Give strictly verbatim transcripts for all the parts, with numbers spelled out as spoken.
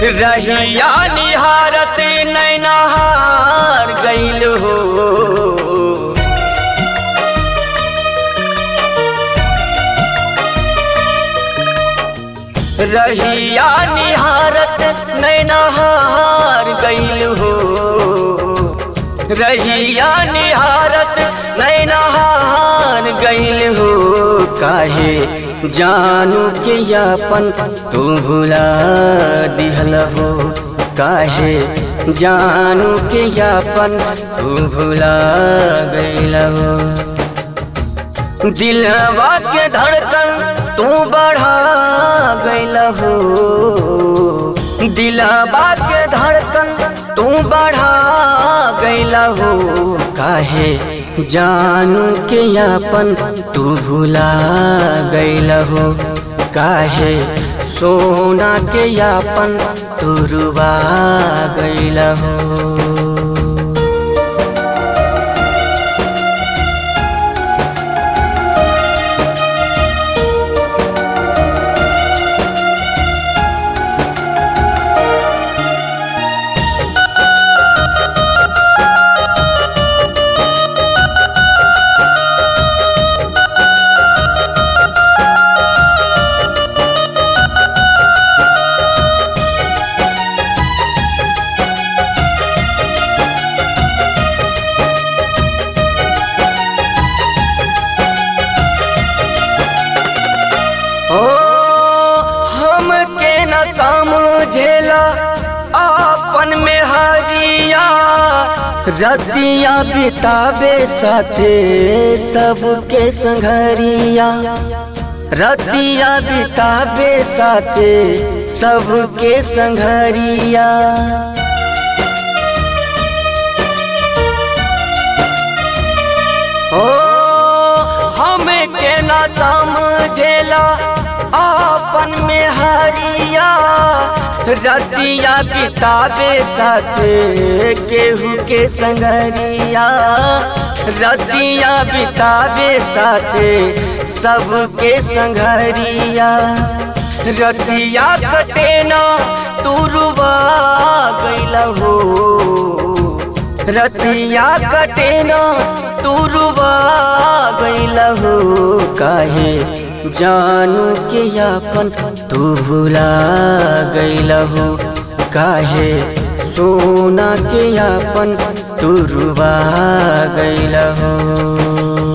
रहिया निहारत नैनाहार गइल हो। रहिया निहारत नैनाहार गइल हो। रहिया निहारत नैनाहार गइल हो। काहे जानू के यापन तू भुला दिहल हो। काहे जानू के यापन तू भुला गइल हो। दिलवा के धड़कन तू बढ़ा गइल हो। दिलवा के धड़कन तू बढ़ा गइल हो। काहे जानू के यापन तू भुला गइल हो। काहे सोना के यापन तू रुबा गइल हो। समझेला आपन में हरिया रतिया बितावे साथे सबके संघरिया। रतिया बितावे साथे सबके संघरिया। ओ हमें के ना समझेला आपन में हरिया रतिया बितावे साथे केहू के संगरिया। रतिया बितावे साथे सबके संगरिया। रतिया कटे ना तू रुबा गइल हो। रतिया कटे ना तू रुबा गइल हो। काहे जानू के यापन तू भुला गइल हो। काहे सोना के यापन तू रुबा गइल हो।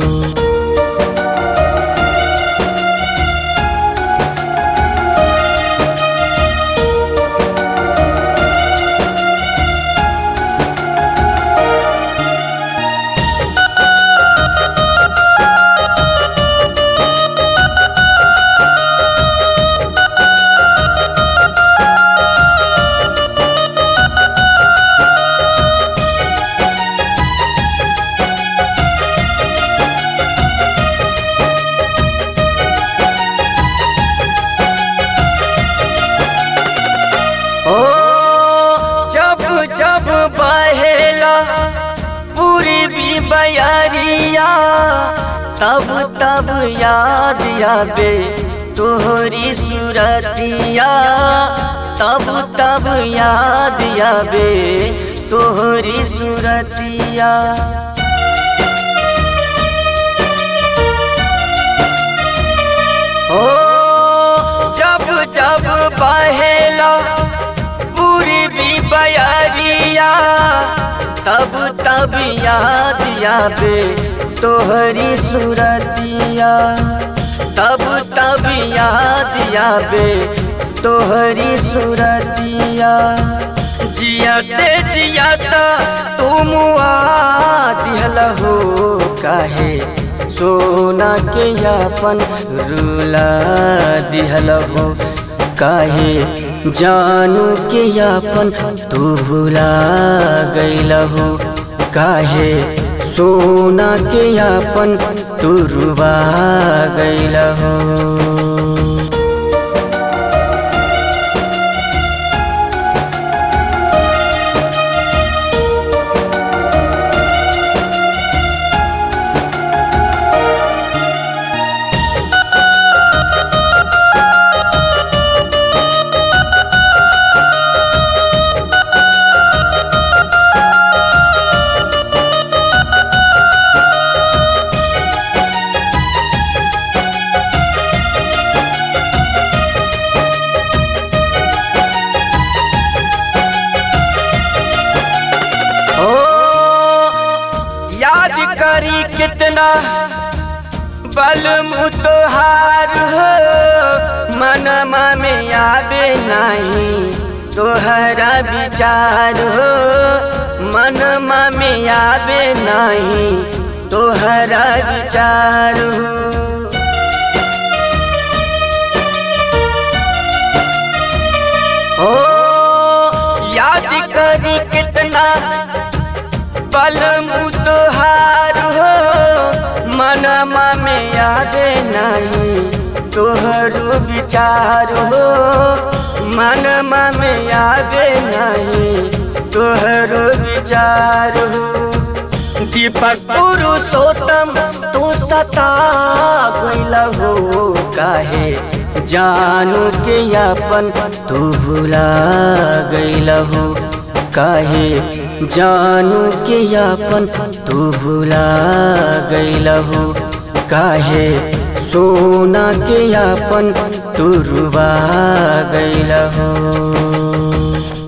जब बहेला पूर्वी बयारिया तब तब याद आवे तोहरी सूरतिया। तब तब याद आवे तोहरी सूरतिया। ओ जब जब बहेला पूर्वी बयारिया तब तब याद आवे तोहरी सूरतिया। तब तब याद आवे तोहरी सूरतिया। जियाते जियाता तुम आ दिहल हो। काहे सोना के यापन रुला दिहल हो। काहे जानू के यापन तू भुला गइल हो। काहे सोना के यापन तू रुबा गइल हो। कितना बलमु तोहार हो मनमा में आवे नहीं तोहरा विचार हो मनमा में आवे नहीं तोहरा विचार हो ओ याद करी कितना बलमु तोहार हो मनमा में आवे नहीं तोहरो विचार हो मनमा में आवे नहीं तोहरो विचार हो दीपक पुरुषोत्तम तू सता गइल हो काहे जानू के अपन तू भुला गइल हो काहे जानू के अपन तू भुला गइल हो काहे सोना के अपन तू रुबा गइल हो।